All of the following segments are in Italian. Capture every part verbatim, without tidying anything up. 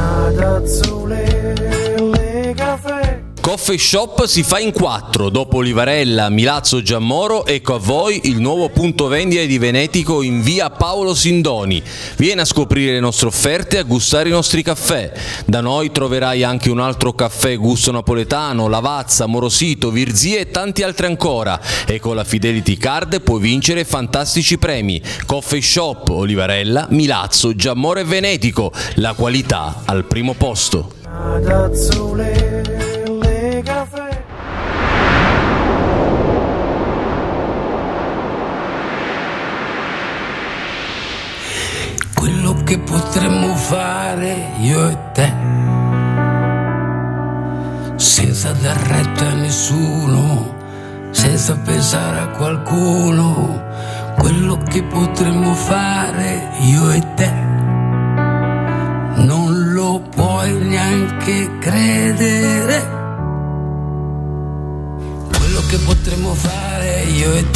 Coffee Shop si fa in quattro, dopo Olivarella, Milazzo, Giammoro, ecco a voi il nuovo punto vendita di Venetico in via Paolo Sindoni. Vieni a scoprire le nostre offerte e a gustare i nostri caffè. Da noi troverai anche un altro caffè gusto napoletano, Lavazza, Morosito, Virzia e tanti altri ancora. E con la Fidelity Card puoi vincere fantastici premi. Coffee Shop, Olivarella, Milazzo, Giammoro e Venetico. La qualità al primo posto. Quello che potremmo fare io e te, senza dar retta a nessuno, senza pensare a qualcuno. Quello che potremmo fare io e te, non lo puoi neanche credere. Quello che potremmo fare io e te,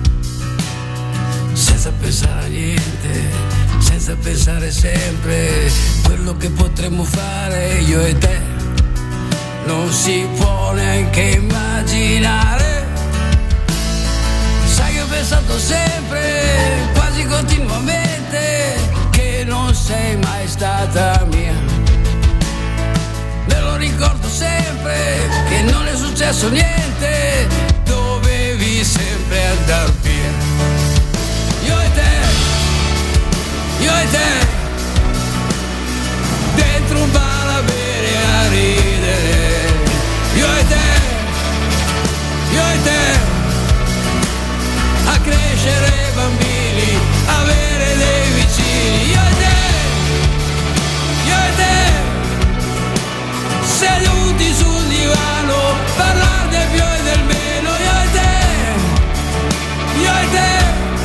senza pensare a niente, senza pensare sempre. Quello che potremmo fare io e te, non si può neanche immaginare. Sai che ho pensato sempre, quasi continuamente, che non sei mai stata mia. Me lo ricordo sempre, che non è successo niente, dovevi sempre andar via. Io e te, io e te, dentro un bar a bere e a ridere. Io e te, io e te, a crescere bambini, avere dei vicini. Io e te, io e te, seduti sul divano, parlare del più e del meno. Io e te, io e te,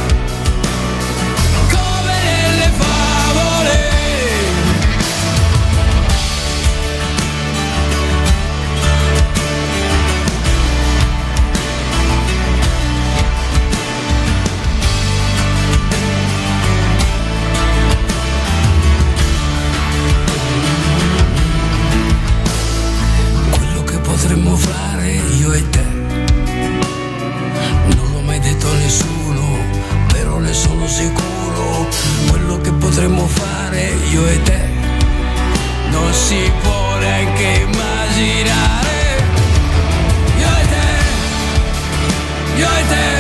potremmo fare io e te. Non l'ho mai detto a nessuno, però ne sono sicuro. Quello che potremmo fare io e te, non si può neanche immaginare. Io e te, io e te,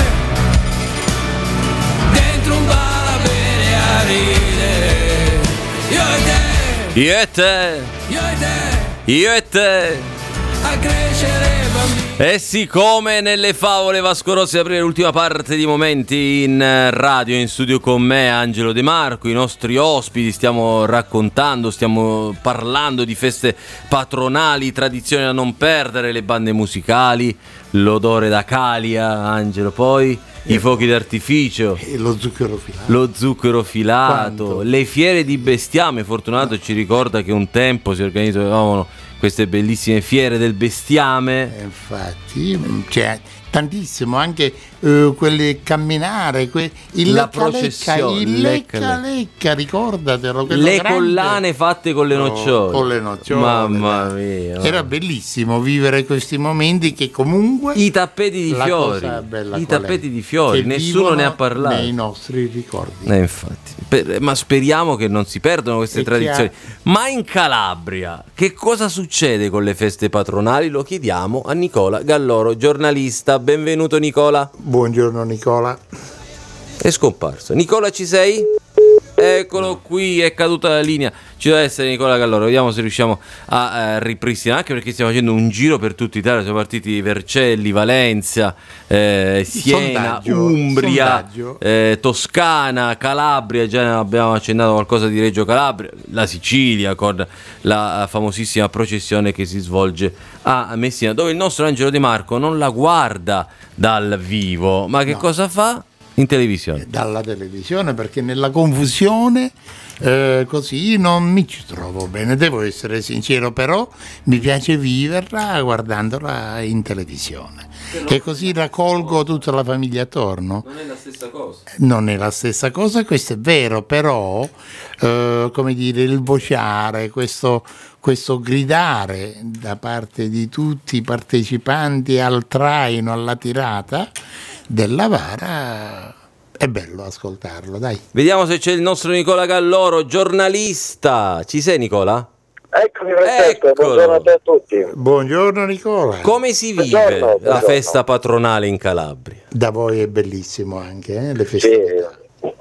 dentro un bar a bere e a ridere. Io e te, Io e te, io e te, io e te, a crescere bambini. Eh sì, come nelle favole, Vasco Rossi, aprire l'ultima parte di Momenti in radio. In studio con me Angelo De Marco, i nostri ospiti. Stiamo raccontando, stiamo parlando di feste patronali, tradizioni da non perdere, le bande musicali, l'odore da calia, Angelo, poi i fuochi d'artificio, e lo zucchero filato, lo zucchero filato, Quanto? le fiere di bestiame. Fortunato ci ricorda che un tempo si organizzavano queste bellissime fiere del bestiame. Eh, infatti c'è tantissimo, anche uh, quelle camminare, que- il La lecca processione, lecca, il lecca lecca lecca, ricordatelo, quello Le grande. collane fatte con le nocciole. Con le nocciole, Mamma dai. mia. Era bellissimo vivere questi momenti che comunque I tappeti di la fiori, cosa bella i qual è? tappeti di fiori, Che nessuno vivono ne ha parlato. nei nostri ricordi. Eh, infatti. Per- ma speriamo che non si perdano queste E tradizioni. chi Ma in Calabria che cosa succede con le feste patronali? Lo chiediamo a Nicola Galloro, giornalista. Benvenuto Nicola. Buongiorno Nicola. È scomparso. Nicola, ci sei? Eccolo qui, è caduta la linea. Ci deve essere Nicola Galloro. Vediamo se riusciamo a eh, ripristinare, anche perché stiamo facendo un giro per tutta Italia. Siamo partiti Vercelli, Valencia, eh, Siena, Sondaggio, Umbria, sondaggio. eh, Toscana, Calabria. Già abbiamo accennato qualcosa di Reggio Calabria, la Sicilia con la famosissima processione che si svolge a Messina, dove il nostro Angelo De Marco non la guarda dal vivo, ma che No. cosa fa? In televisione. Dalla televisione, perché nella confusione eh, così non mi ci trovo bene, devo essere sincero, però mi piace viverla guardandola in televisione e così raccolgo tutta la famiglia attorno. Non è la stessa cosa. Non è la stessa cosa, questo è vero, però eh, come dire, il vociare, questo, questo gridare da parte di tutti i partecipanti al traino, alla tirata della vara, è bello ascoltarlo, dai. Vediamo se c'è il nostro Nicola Galloro, giornalista. Ci sei, Nicola? Eccomi, Francesco, buongiorno a tutti. Buongiorno Nicola. Come si vive Buongiorno, la buongiorno. festa patronale in Calabria? Da voi è bellissimo anche, eh, le Sì, festività.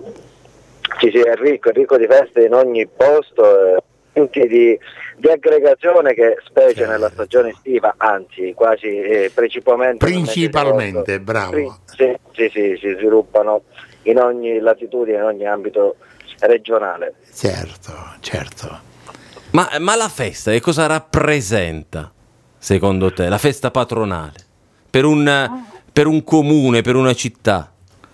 sì, sì, è ricco, è ricco di feste in ogni posto, eh, punti di, di aggregazione che specie Eh. nella stagione estiva, anzi quasi eh, principalmente Principalmente, nel mese di agosto, bravo. Sì, sì, sì, si sviluppano in ogni latitudine, in ogni ambito regionale. Certo, certo. Ma, ma la festa che cosa rappresenta, secondo te, la festa patronale? Per un, per un comune, per una città?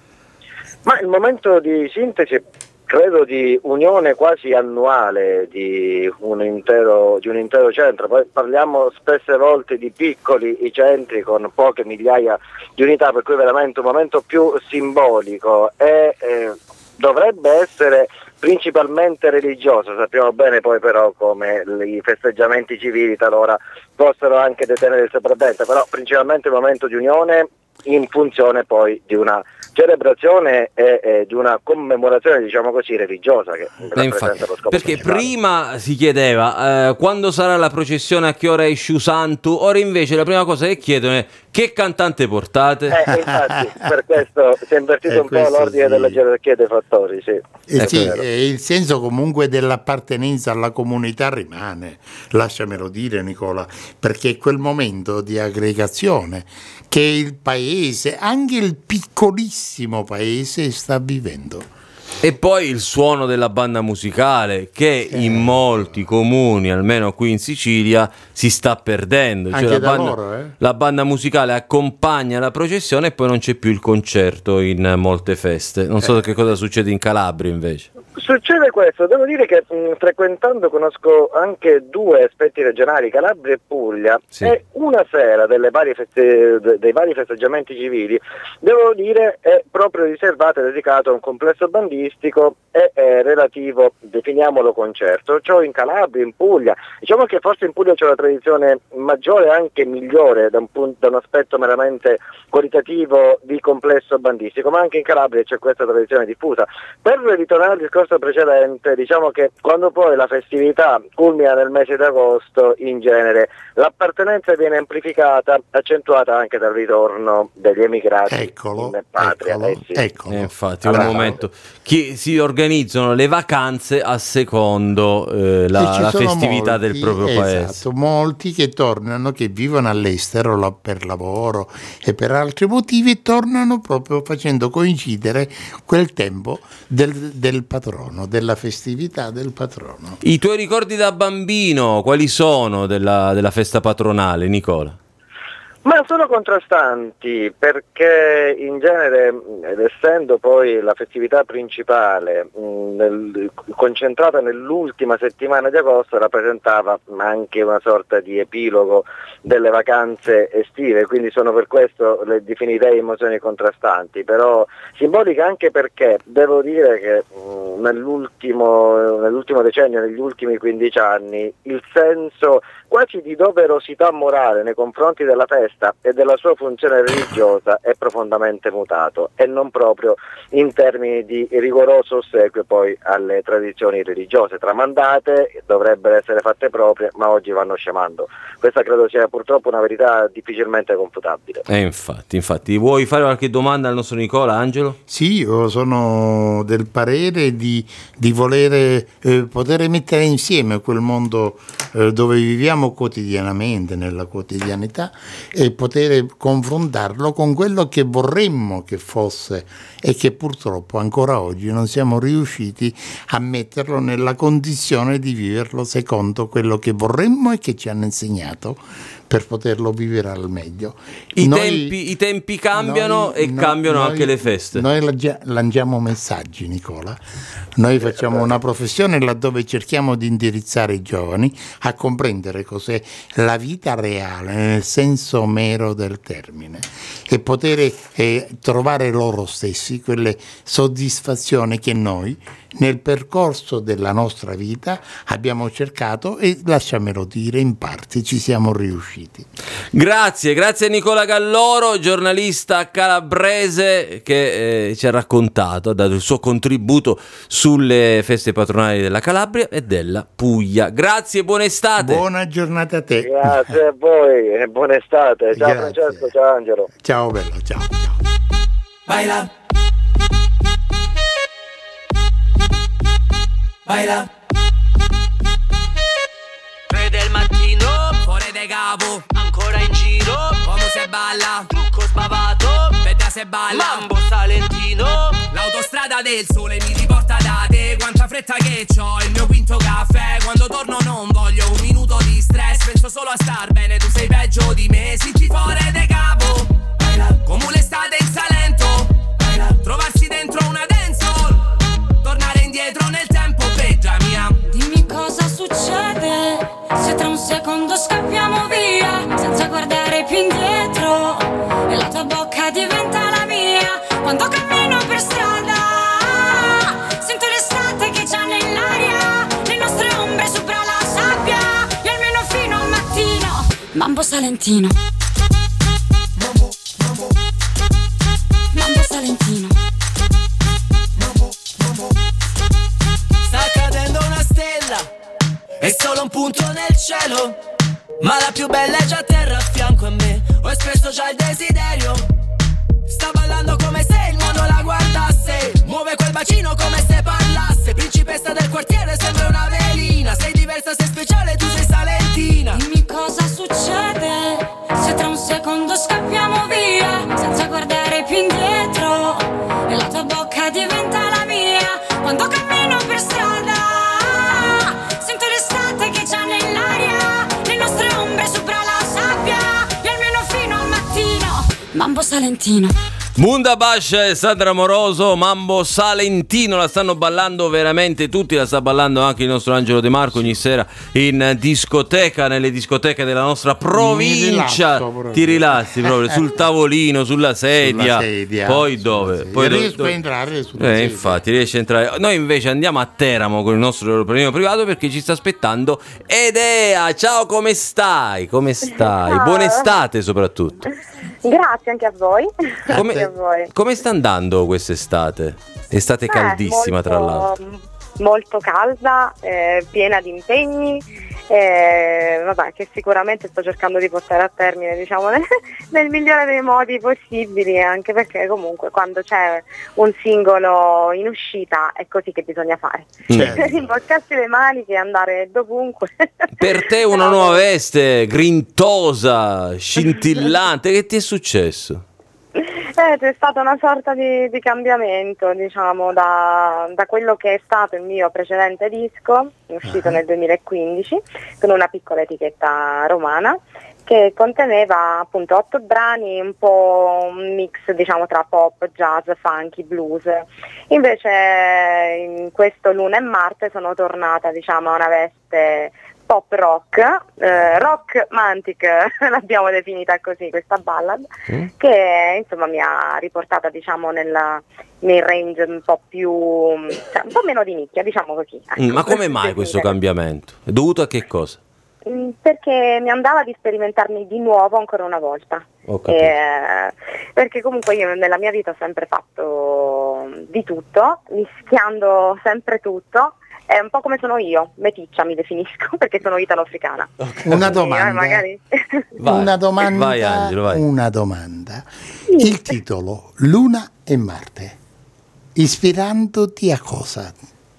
Ma il momento di sintesi, credo, di unione quasi annuale di un intero, di un intero centro. Poi parliamo spesse volte di piccoli i centri con poche migliaia di unità, per cui veramente un momento più simbolico e eh, dovrebbe essere principalmente religioso. Sappiamo bene poi però come i festeggiamenti civili talora possono anche detenere il sopravvento, però principalmente un momento di unione in funzione poi di una celebrazione e, e di una commemorazione, diciamo così, religiosa che Eh, infatti, rappresenta lo scopo perché principale. prima si chiedeva eh, quando sarà la processione, a che ora è Sciù Santu, ora invece la prima cosa che chiedono è che cantante portate? Eh, infatti, per questo si è invertito Eh, un po' questo l'ordine sì. della gerarchia dei fattori, sì. Eh È sì, vero. e il senso comunque dell'appartenenza alla comunità rimane, lasciamelo dire Nicola, perché è quel momento di aggregazione che il paese, anche il piccolissimo paese, sta vivendo. E poi il suono della banda musicale che in molti comuni, almeno qui in Sicilia, si sta perdendo. Cioè, Anche la, da banda, loro, eh? la banda musicale accompagna la processione e poi non c'è più il concerto in molte feste. Non so Eh. che cosa succede in Calabria invece. Succede questo, devo dire che mh, frequentando conosco anche due aspetti regionali, Calabria e Puglia, Sì. e una sera delle varie feste, de- dei vari festeggiamenti civili, devo dire, è proprio riservato e dedicato a un complesso bandistico e è relativo, definiamolo, concerto. Ciò in Calabria, in Puglia, diciamo che forse in Puglia c'è una tradizione maggiore e anche migliore da un, punto, da un aspetto meramente qualitativo di complesso bandistico, ma anche in Calabria c'è questa tradizione diffusa. Per ritornare al discorso precedente, diciamo che quando poi la festività culmina nel mese di agosto, in genere l'appartenenza viene amplificata, accentuata anche dal ritorno degli emigrati Eccolo, in patria. eccolo, Eh sì. eccolo. Eh, infatti, è un Bravo. momento. Chi si organizzano le vacanze a secondo eh, E la, ci la sono festività molti, del proprio paese. esatto, molti che tornano, che vivono all'estero la- per lavoro e per altri motivi, e tornano proprio facendo coincidere quel tempo del, del patrono, della festività del patrono. I tuoi ricordi da bambino, quali sono della, della festa patronale, Nicola? Ma sono contrastanti perché in genere, mh, ed essendo poi la festività principale mh, nel- concentrata nell'ultima settimana di agosto, rappresentava anche una sorta di epilogo delle vacanze estive, quindi sono per questo le definirei emozioni contrastanti, però simboliche anche perché devo dire che mh, nell'ultimo, nell'ultimo decennio, negli ultimi quindici anni, il senso quasi di doverosità morale nei confronti della festa e della sua funzione religiosa è profondamente mutato, e non proprio in termini di rigoroso ossequio poi alle tradizioni religiose tramandate, dovrebbero essere fatte proprie, ma oggi vanno scemando. Questa credo sia purtroppo una verità difficilmente confutabile. Eh, infatti, infatti. Vuoi fare qualche domanda al nostro Nicola, Angelo? Sì, io sono del parere di, di volere eh, poter mettere insieme quel mondo eh, dove viviamo quotidianamente, nella quotidianità, e poter confrontarlo con quello che vorremmo che fosse e che purtroppo ancora oggi non siamo riusciti a metterlo nella condizione di viverlo secondo quello che vorremmo e che ci hanno insegnato per poterlo vivere al meglio. I, Noi, tempi, i tempi cambiano noi, e noi, cambiano noi, anche le feste. Noi lanciamo messaggi, Nicola. Noi facciamo una professione laddove cerchiamo di indirizzare i giovani a comprendere cos'è la vita reale nel senso mero del termine e poter eh, trovare loro stessi quelle soddisfazioni che noi nel percorso della nostra vita abbiamo cercato e, lasciamelo dire, in parte ci siamo riusciti. Grazie, grazie a Nicola Galloro, giornalista calabrese che eh, ci ha raccontato, ha dato il suo contributo sulle feste patronali della Calabria e della Puglia. Grazie, buona estate. Buona giornata a te. Grazie a voi e buona estate. Ciao Grazie. Francesco, ciao Angelo. Ciao bello, ciao. ciao. Baila. Baila. tre del mattino, fuori de capo, ancora in giro, come se balla, trucco sbavato, veda se balla, mambo salentino, l'autostrada del sole mi riporta da te, quanta fretta che c'ho, il mio quinto caffè, quando torno non voglio un minuto di stress, penso solo a star bene, tu sei peggio di me, sinci fuori de capo, come un'estate in Salento, trovarsi dentro una dancehall, tornare indietro nel tempo, peggia mia. Dimmi cosa succede se tra un secondo scappiamo via senza guardare più indietro e la tua bocca diventa la mia. Quando cammino per strada sento l'estate che c'è nell'aria, le nostre ombre sopra la sabbia e almeno fino al mattino. Mambo salentino, mambo, mambo, mambo salentino. Sta cadendo una stella, è solo un punto nel cielo, ma la più bella è già a terra a fianco a me. Ho espresso già il desiderio, sta ballando come se il mondo la guardasse, muove quel bacino come se parlasse, principessa del quartiere sembra una velina, sei diversa, sei speciale, tu sei salentina. Dimmi cosa succede se tra un secondo scappiamo via senza guardare più indietro e la tua bocca diventa la mia. Quando cammino per strada sento l'estate che c'è nell'aria, le nostre ombre sopra la sabbia e almeno fino al mattino. Mambo salentino. Munda Bascia e Sandra Moroso, Mambo Salentino, la stanno ballando veramente tutti, la sta ballando anche il nostro Angelo De Marco ogni sera in discoteca, nelle discoteche della nostra provincia. Rilasso, ti rilassi proprio sul tavolino, sulla sedia, Sulla sedia, poi sulla dove? sedia. Poi riesco dove? a entrare sulla Eh, sedia. infatti riesce a entrare. Noi invece andiamo a Teramo con il nostro aeroplanino privato perché ci sta aspettando Edea. Ciao, come stai? Come stai? Ciao. Buona estate soprattutto. Grazie anche a voi. Come, Anche a voi. come sta andando quest'estate? Estate Eh, caldissima, molto- tra l'altro. Molto calda, eh, piena di impegni, eh, vabbè, che sicuramente sto cercando di portare a termine, diciamo, nel, nel migliore dei modi possibili, anche perché comunque quando c'è un singolo in uscita è così che bisogna fare. Certo. Imboccarsi le maniche e andare dovunque. Per te una Però- nuova veste, grintosa, scintillante, che ti è successo? Eh, c'è stata una sorta di, di cambiamento, diciamo, da, da quello che è stato il mio precedente disco, uscito nel duemilaquindici, con una piccola etichetta romana, che conteneva appunto otto brani, un po' un mix, diciamo, tra pop, jazz, funky, blues. Invece in questo Luna e Marte sono tornata, diciamo, a una veste pop rock, eh, rock mantic, l'abbiamo definita così questa ballad, Mm. che insomma mi ha riportata, diciamo, nella, nei range un po' più, cioè, un po' meno di nicchia, diciamo così. ecco. Mm, Ma come mai questo cambiamento? È dovuto a che cosa? Mm, Perché mi andava di sperimentarmi di nuovo ancora una volta. Ho capito. Eh, perché comunque io nella mia vita ho sempre fatto di tutto, mischiando sempre tutto. È un po' come sono io, meticcia mi definisco, perché sono italo-africana. Una Quindi, eh, domanda. magari... Vai. Una domanda. Vai, Angelo, vai. Una domanda. Il titolo Luna e Marte, ispirandoti a cosa?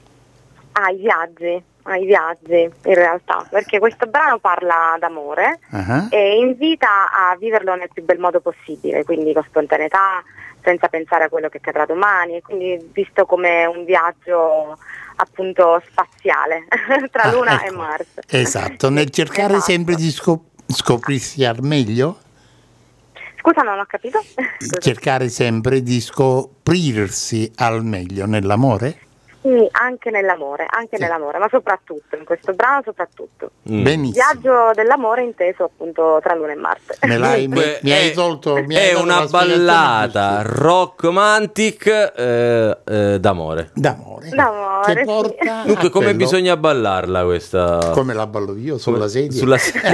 ai viaggi, ai viaggi in realtà, perché questo brano parla d'amore Ah, e invita a viverlo nel più bel modo possibile, quindi con spontaneità, senza pensare a quello che accadrà domani, e quindi visto come un viaggio appunto spaziale tra ah, Luna ecco. e Marte. Esatto, nel cercare Esatto. sempre di scop- scoprirsi al meglio? Scusa, non ho capito. Cercare sempre di scoprirsi al meglio nell'amore? Sì, anche nell'amore, anche Sì. nell'amore, ma soprattutto, in questo brano soprattutto. Mm. Benissimo. Viaggio dell'amore inteso appunto tra Luna e Marte. Me l'hai, Dunque, mi, mi hai è- tolto mi hai è dato una la spiegazione ballata giusta. romantic eh, eh, d'amore. D'amore. D'amore, Che sì. porta Dunque, a come quello- bisogna ballarla questa? Come la ballo io sulla Come- sedia? Sulla sedia.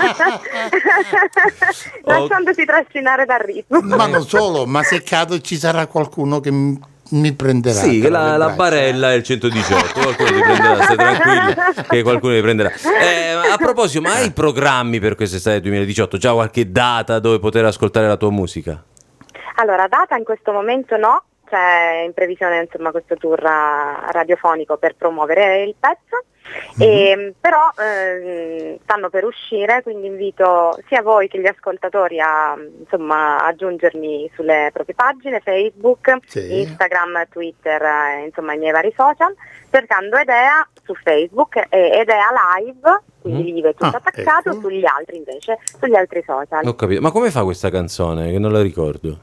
Lasciandosi trascinare dal ritmo. Ma non solo, ma se cado ci sarà qualcuno che mi, mi prenderà. Sì, tra la, le la braccia. barella è il centodiciotto, qualcuno ti prenderà, stai tranquillo che qualcuno ti prenderà. Eh, a proposito, ma hai programmi per quest'estate duemiladiciotto? Già qualche data dove poter ascoltare la tua musica? Allora, data in questo momento no, c'è in previsione insomma questo tour eh, radiofonico per promuovere il pezzo, e, però ehm, stanno per uscire, quindi invito sia voi che gli ascoltatori a insomma aggiungermi sulle proprie pagine Facebook, Sì. Instagram, Twitter, eh, insomma i miei vari social, cercando Edea su Facebook e Edea Live, quindi Mm. live tutto Ah, attaccato, ecco. sugli altri invece, sugli altri social. Ho capito. Ma come fa questa canzone? Che non la ricordo.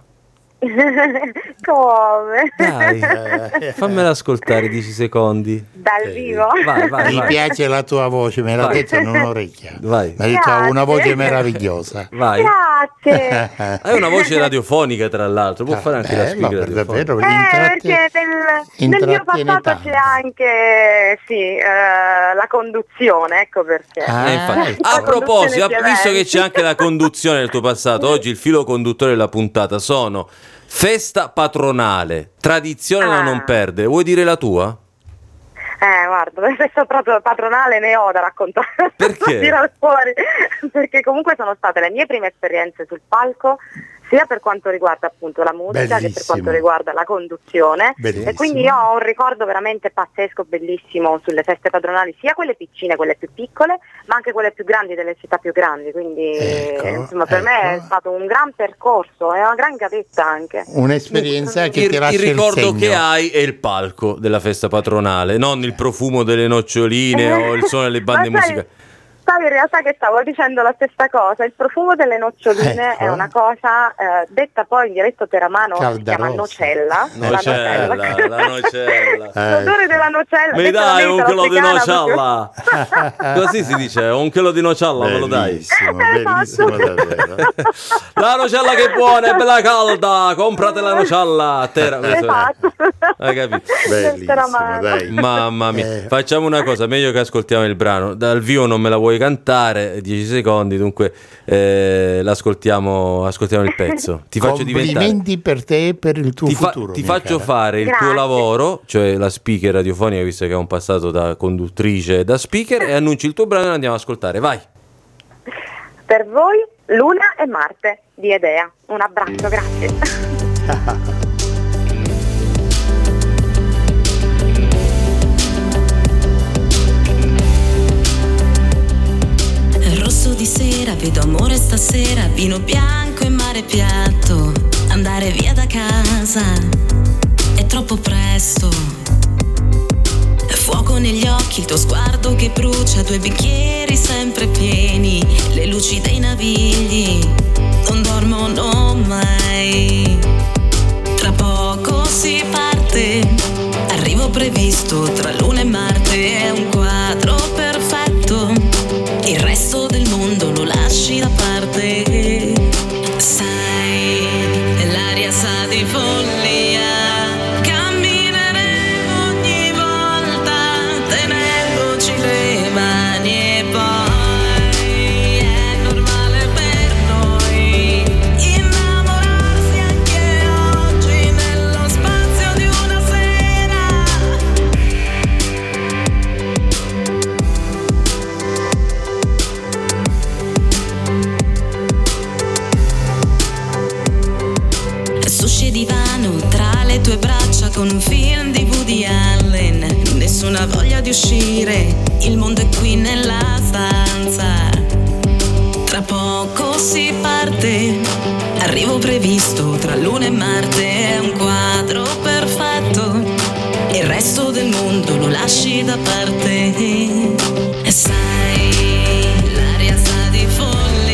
Come? Dai, Eh, fammela ascoltare dieci secondi. Dal Eh, vivo? Vai, vai, Mi vai. piace la tua voce, me l'ha Vai. detto in un'orecchia. Vai. Mi ha detto Grazie. una voce meravigliosa. Vai. Grazie. Hai una voce radiofonica, tra l'altro. Può fare anche la Bello, speaker per radiofonica. davvero, Eh, intratte- perché nel, nel mio intrattiene passato tanto. c'è anche sì, eh, la conduzione, ecco perché. Ah, Eh, infatti. ecco. A La proposito, conduzione di visto che eventi. c'è anche la conduzione del tuo passato, oggi il filo conduttore della puntata sono festa patronale, tradizione da Ah. non perdere. Vuoi dire la tua? Eh, guarda, questo patronale ne ho da raccontare. Perché? Da tirare fuori. Perché comunque sono state le mie prime esperienze sul palco, sia per quanto riguarda appunto la musica che per Bellissimo. quanto riguarda la conduzione. Bellissimo. E quindi io ho un ricordo veramente pazzesco, bellissimo sulle feste patronali, sia quelle piccine, quelle più piccole, ma anche quelle più grandi delle città più grandi. Quindi Ecco, insomma per me è ecco. stato un gran percorso e una gran gavetta anche. Un'esperienza che Il, ti il lascia il ricordo segno. che hai è il palco della festa patronale, non il profumo delle noccioline o il suono delle bande Ma sai- musicali. Sai, in realtà che stavo dicendo la stessa cosa, il profumo delle noccioline Ecco. è una cosa eh, detta poi in dialetto teramano, si Caldarosa. chiama nocella. Nocella, La nocella. la nocella. Eh, L'odore della nocella. Mi detta dai da un me, chilo di italo-africana, nocella? Così si dice, un chilo di nocella, me lo dai? Bellissimo, Esatto. bellissimo davvero. La nocella che è buona, è bella calda, comprate la nocella. Terra, questo è- Esatto. Hai capito? Bellissimo, Teramano. dai. Mamma mia, Eh. facciamo una cosa, meglio che ascoltiamo il brano. Dal vivo non me la vuoi cantare, dieci secondi, dunque eh, l'ascoltiamo, ascoltiamo il pezzo. Ti faccio diventare. Complimenti per te e per il tuo Ti, fa- futuro. ti mia faccio cara. fare il tuo Grazie. lavoro, cioè la speaker radiofonica, visto che ha un passato da conduttrice e da speaker, e annunci il tuo brano e lo andiamo ad ascoltare. Vai. Per voi Luna e Marte di Edea. Un abbraccio, grazie. Rosso di sera, vedo amore stasera, vino bianco e mare piatto. Andare via da casa è troppo presto. Fuoco negli occhi, il tuo sguardo che brucia, due bicchieri sempre pieni, le luci dei navigli non dormono mai. Tra poco si parte, arrivo previsto tra Luna e Marte, è un quadro perfetto, il resto del mondo lo lasci da parte. Sai, l'aria sa di follia, cammineremo ogni volta tenendoci le mani e poi è normale per noi innamorarsi anche oggi nello spazio di una sera. Sushi e divano tra le tue braccia con un film di Woody Allen, nessuna voglia di uscire, il mondo è qui nella stanza. Tra poco si parte, arrivo previsto tra Luna e Marte, è un quadro perfetto, il resto del mondo lo lasci da parte. E sai, l'aria sa di follia,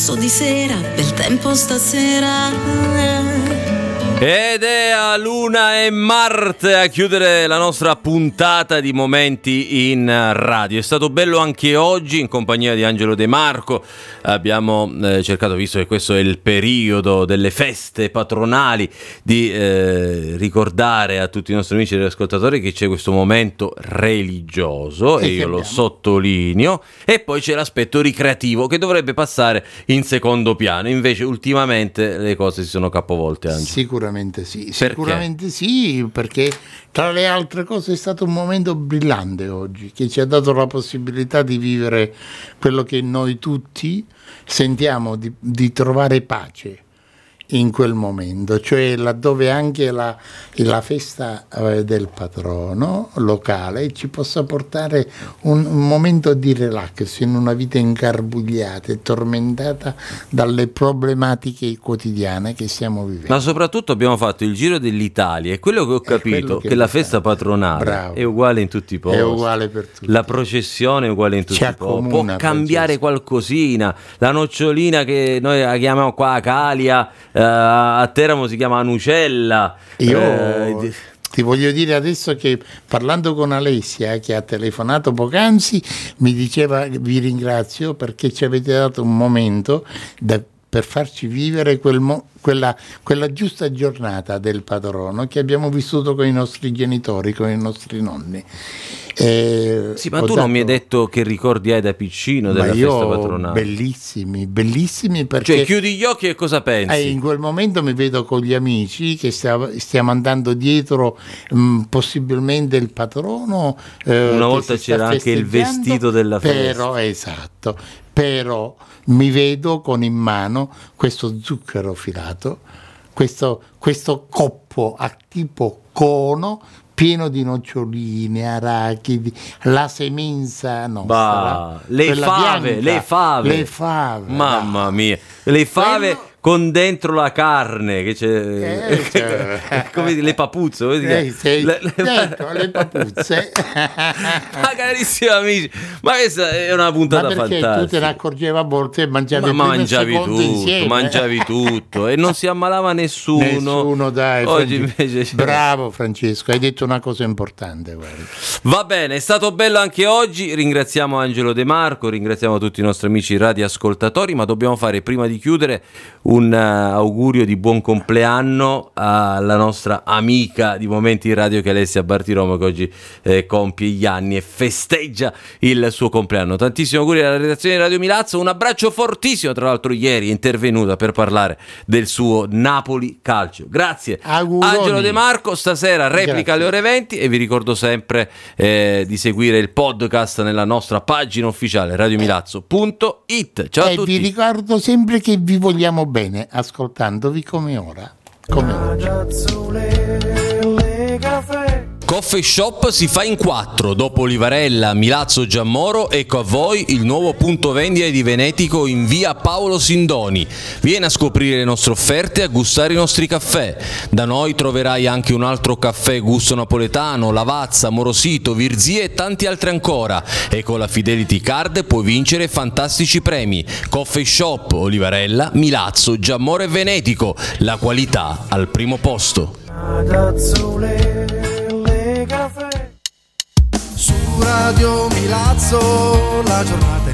rosso di sera, bel tempo stasera. Ed è a Luna e Marte a chiudere la nostra puntata di Momenti in Radio. È stato bello anche oggi in compagnia di Angelo De Marco. Abbiamo eh, cercato, visto che questo è il periodo delle feste patronali, di eh, ricordare a tutti i nostri amici e ascoltatori che c'è questo momento religioso, e, e io lo sottolineo, e poi c'è l'aspetto ricreativo che dovrebbe passare in secondo piano. Invece ultimamente le cose si sono capovolte, Angelo. Sicuramente sì, sicuramente sì, perché tra le altre cose è stato un momento brillante oggi, che ci ha dato la possibilità di vivere quello che noi tutti sentiamo, di, di trovare pace in quel momento, cioè laddove anche la, la festa eh, del patrono locale ci possa portare un, un momento di relax in una vita ingarbugliata e tormentata dalle problematiche quotidiane che stiamo vivendo. Ma soprattutto abbiamo fatto il giro dell'Italia, e quello che ho capito che, che la festa patronale Bravo. è uguale in tutti i posti, è uguale per tutti. La processione è uguale in tutti i posti, può cambiare qualcosina, la nocciolina che noi la chiamiamo qua Acalia, Uh, a Teramo si chiama Anucella. Io uh, ti voglio dire adesso che, parlando con Alessia, che ha telefonato poc'anzi, mi diceva: vi ringrazio perché ci avete dato un momento da, per farci vivere quel mo- quella, quella giusta giornata del patrono che abbiamo vissuto con i nostri genitori, con i nostri nonni. Eh, sì, ma tu dato... non mi hai detto che ricordi hai da piccino della ma io, festa patronale? Bellissimi, bellissimi, perché cioè chiudi gli occhi e cosa pensi? Eh, in quel momento mi vedo con gli amici che stiamo, stiamo andando dietro mh, possibilmente il patrono. Eh, Una volta c'era anche il vestito della festa. Però, esatto, però mi vedo con in mano questo zucchero filato, questo, questo coppo a tipo cono, pieno di noccioline, arachidi, la semenza nostra, bah, le fave, bianca, le fave, le fave, mamma mia, le fave. Quello... con dentro la carne che c'è, eh, cioè, come le papuzze, come eh, sei, le, le, dentro le papuzze. Ma carissimi amici, ma questa è una puntata ma perché fantastica. Tu te ne accorgevi a volte e mangiavi, ma mangiavi tutto, insieme. mangiavi tutto e non si ammalava nessuno. Nessuno, dai. Oggi Francesco, invece... Bravo Francesco, hai detto una cosa importante. Guarda. Va bene, è stato bello anche oggi. Ringraziamo Angelo De Marco, ringraziamo tutti i nostri amici radioascoltatori, ma dobbiamo fare, prima di chiudere, un uh, augurio di buon compleanno alla nostra amica di Momenti in Radio, che è Alessia Bartiromo, che oggi eh, compie gli anni e festeggia il suo compleanno. Tantissimi auguri alla redazione di Radio Milazzo, un abbraccio fortissimo. Tra l'altro ieri è intervenuta per parlare del suo Napoli Calcio. Grazie Auguroni. Angelo De Marco, stasera replica Grazie. alle ore venti, e vi ricordo sempre eh, di seguire il podcast nella nostra pagina ufficiale radio milazzo punto it. Ciao a e tutti. Vi ricordo sempre che vi vogliamo bene, ascoltandovi come ora, come oggi. Coffee Shop si fa in quattro, dopo Olivarella, Milazzo, Giammoro. Ecco a voi il nuovo punto vendita di Venetico in via Paolo Sindoni. Vieni a scoprire le nostre offerte e a gustare i nostri caffè. Da noi troverai anche un altro caffè gusto napoletano, Lavazza, Morosito, Virzì e tanti altri ancora, e con la Fidelity Card puoi vincere fantastici premi. Coffee Shop, Olivarella, Milazzo, Giammoro e Venetico, la qualità al primo posto. Su Radio Milazzo la giornata